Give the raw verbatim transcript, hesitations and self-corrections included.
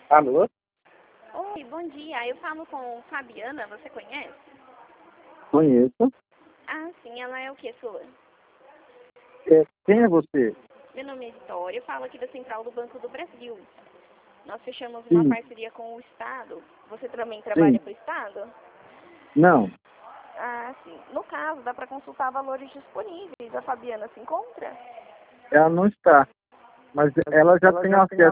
Alô? Oi, bom dia. Eu falo com Fabiana, você conhece? Conheço. Ah, sim, ela é o que sua? É, quem é você? Meu nome é Vitória, eu falo aqui da Central do Banco do Brasil. Nós fechamos uma Sim, parceria com o Estado. Você também sim. trabalha para o Estado? Não, Ah, sim. No caso, dá para consultar valores disponíveis. A Fabiana se encontra? ela não está. Mas ela já tem acesso